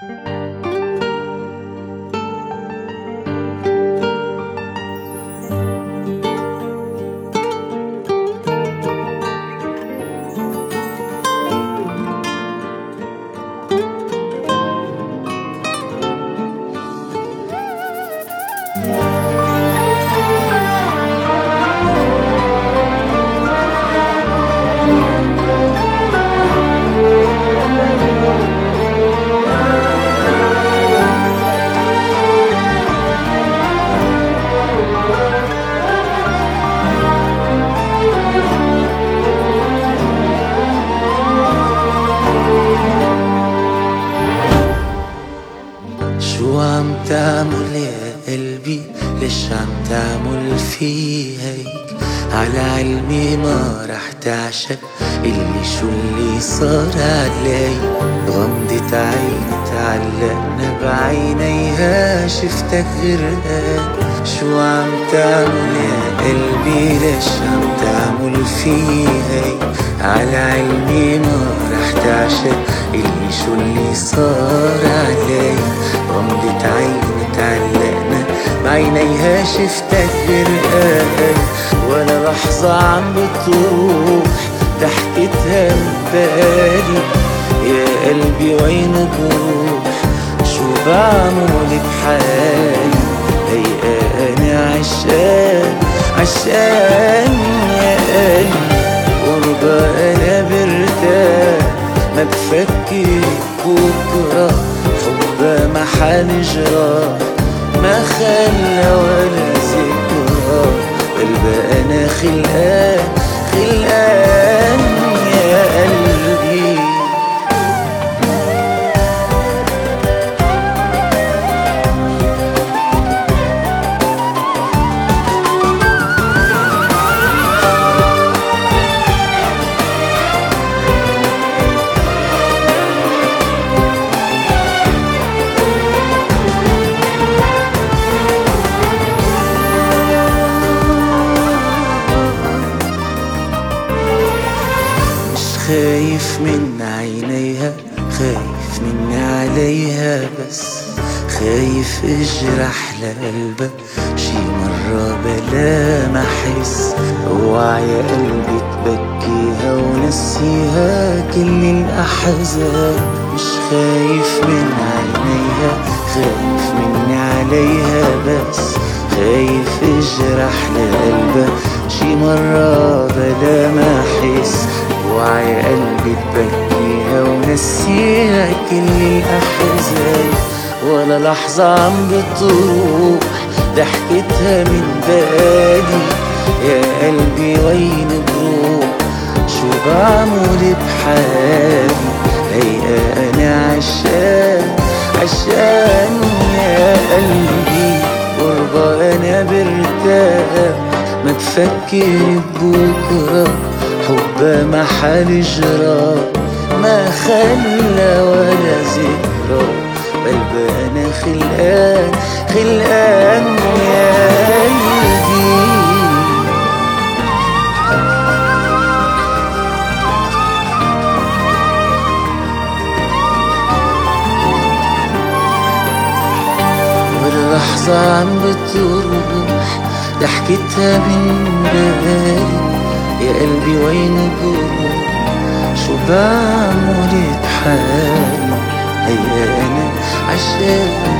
شو عم تعمل يا قلبي؟ ليش عم تعمل في هيك؟ على علمي ما رح تعشق اللي شو اللي صار علي. غمضت عيني تعلقنا بعينيها شفتك غرقان. شو عم تعمل يا قلبي؟ ليش عم تعمل في هيك؟ على علمي ما رح تعشق اللي شو اللي صار علي. غمضت عيني تعلقنا بعينيها شفتك غرقان. ولا لحظة عم بتروح ضحكتها من بالي. يا قلبي وين بروح؟ شو بعمل بحالي؟ هي أنا عشان يا قلبي قربة أنا برتاح. ما بفكر بكرة حبها ما حنجرى. ما خلى ولا ذكرى قلبها أنا خلقان يا قلبي. خايف من عينيها، خايف مني عليها، بس خايف اجرح لقلبها شي مرة بلا ما احس. اوعى يا قلبي تبكيها ونسيها كل الاحزان. مش خايف من عينيها، خايف مني عليها، بس خايف اجرح لقلبها شي مرة بلا ما احس. اوعى يا قلبي تبكيها ونسيها كل الاحزان. ولا لحظة عم بتروح ضحكتها من بالي. يا قلبي وين بروح؟ شو بعمل بحالي؟ هي انا عشان يا قلبي قربة انا برتاح. ما تفكر بكرة حبها ما حنجرى. ما خلى ولا ذكرى قلبها انا خلقان يا قلبي. ولا لحظة عم بتروح ضحكتها من بالي. يا قلبي وين بروح؟ شو بعمل بحالي؟ هي أنا عشان